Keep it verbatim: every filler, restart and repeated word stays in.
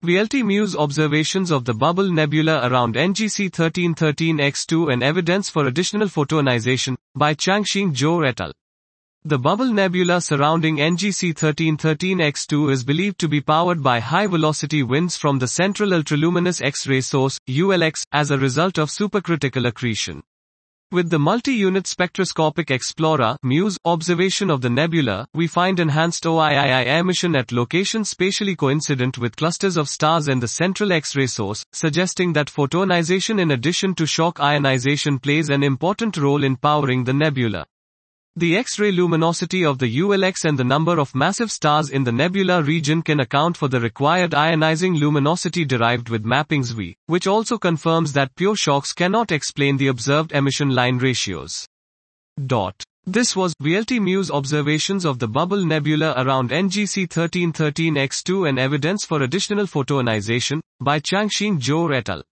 V L T MUSE observations of the bubble nebula around N G C thirteen thirteen by two and evidence for additional photoionization, by Changxing Zhou et al. The bubble nebula surrounding N G C thirteen thirteen by two is believed to be powered by high-velocity winds from the Central Ultraluminous X-ray Source, U L X, as a result of supercritical accretion. With the Multi-Unit Spectroscopic Explorer MUSE observation of the nebula, we find enhanced O I I I emission at locations spatially coincident with clusters of stars and the central X-ray source, suggesting that photoionization in addition to shock ionization plays an important role in powering the nebula. The X-ray luminosity of the U L X and the number of massive stars in the nebula region can account for the required ionizing luminosity derived with mappings V, which also confirms that pure shocks cannot explain the observed emission line ratios. Dot. This was V L T MUSE observations of the bubble nebula around N G C thirteen thirteen by two and evidence for additional photoionization, by Changxing Zhou et al.